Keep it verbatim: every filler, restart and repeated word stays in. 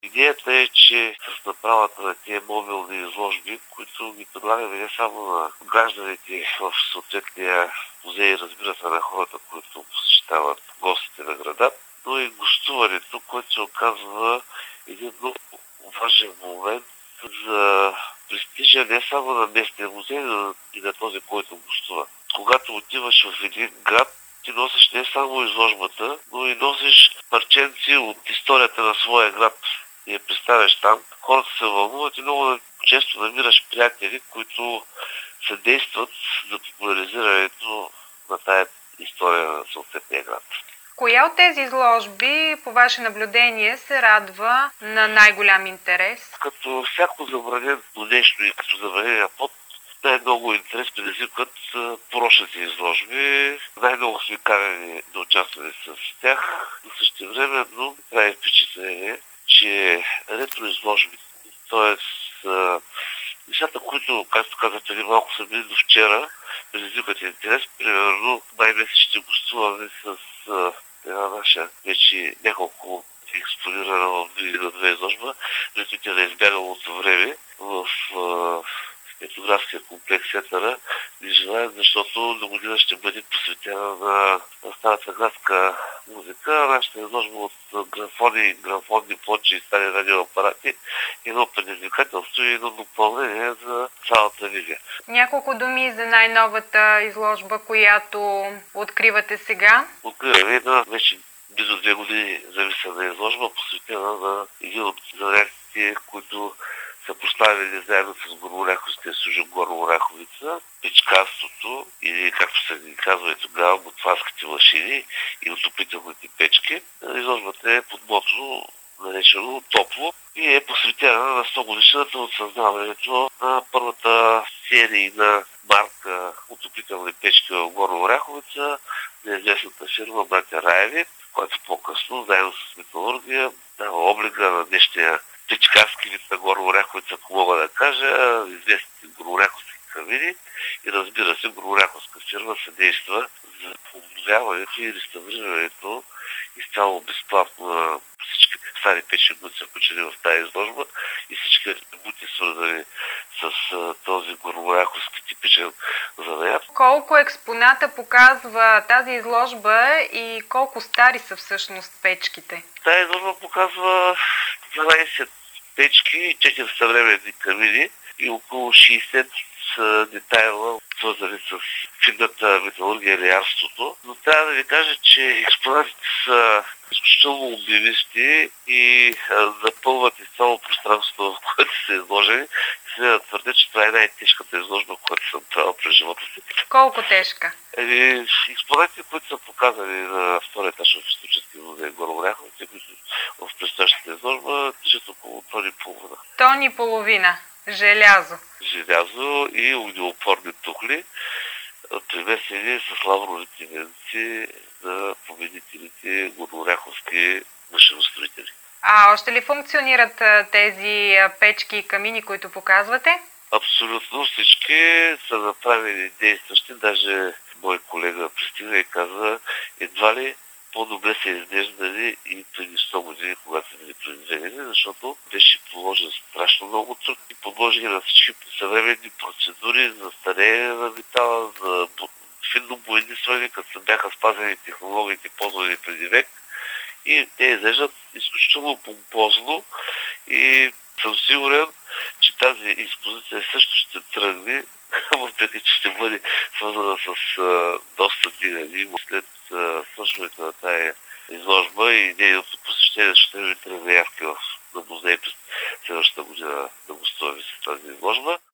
Идеята е, че с направата на тези мобилни изложби, които ги предлагаме не само на гражданите в съответния музей, разбира се, на хората, които посещават гостите на града, но и гостуването, което се оказва един много важен момент за престижа не само на местния музей, но и на този, който гостува. Когато отиваш в един град, ти носиш не само изложбата, но и носиш парченци от историята на своя град. И я представяш там, хората се вълнуват и много често намираш приятели, които съдействат за популяризирането на тая история на съответния град. Коя от тези изложби, по ваше наблюдение, се радва на най-голям интерес? Като всяко забранено нещо и като забранения пот, най-много интерес предизвикват порочните изложби. Най-много сме канени да участваме с тях. Но същевременно прави впечатление, че ретроизложбите, т.е. нещата, които, както казах преди малко, са били до вчера, предизвикват интерес. Примерно, най-месечните гостуваме с една наша вече няколко експонирана в две изложба, ретроите да е избягалото време в етнографския комплекс Етнара ни желаят, защото до година ще бъде посветена на, на старата градска музика. Нашата изложба от графони, графонни плочи и стари радиоапарати, едно предизвикателство и едно допълнение за цялата визия. Няколко думи за най-новата изложба, която откривате сега. Откриваме една вече близо две години зависена изложба, посветена на един от занятите, които са поставени заедно с горнооряховския служил Горна Оряховица, печкарството или, както се ни казва и тогава, готварските машини и отоплителните печки. Изложбата е под мото наречено Топло и е посветена на сто годишната от създаването на първата серийна марка отоплителни печки в Горна Оряховица на известната фирма Братя Раеви, която по-късно, заедно с металургия, дава облика на днешния печкарски вид на Горна Оряховица, ако мога да кажа, известните горнооряховски камини и, разбира се, горнооряховска фирма съдейства за обновяването и реставрирането изцяло безплатно на всички стари печки, които са включени в тази изложба и всички атрибути, свързани с този горнооряховски типичен занаят. Колко експоната показва тази изложба и колко стари са всъщност печките? Тази изложба показва дванайсет печки и четири съвременни камини и около шейсет детайла, свързани с финната металургия или ярството. Но трябва да ви кажа, че експонатите са изключително обемисти и запълват изцяло пространството, в което са изложени. Сега да твърдя, че това е най-тежката изложба, която съм правил през живота си. Колко тежка? Еми, експонатите, които са показани на втория етаж в исторически музей Горна Оряховица, които в предстоящата изложба тежат около тон и половина. Тон и половина. Желязо. Желязо и огнеупорни тухли, примесени с лавровите венци на победителите горнооряховски машиностроители. А още ли функционират тези печки и камини, които показвате? Абсолютно всички са направени действащи. Даже мой колега пристига и каза, едва ли по-добре са изнеждани и преди сто години, когато са били произведени, защото беше положен страшно много труд и подложени на всички съвременни процедури за стареене на метала, за финно боядисване, като бяха спазени технологиите, ползвани преди век. И те изглеждат изключително помпозно и съм сигурен, че тази експозиция също ще тръгне, въпреки че ще бъде свързана с а, доста дигани след свършването на тая изложба и нейното посещение, ще ви тръгне явки в на музей през следващата година да гостуваме с тази изложба.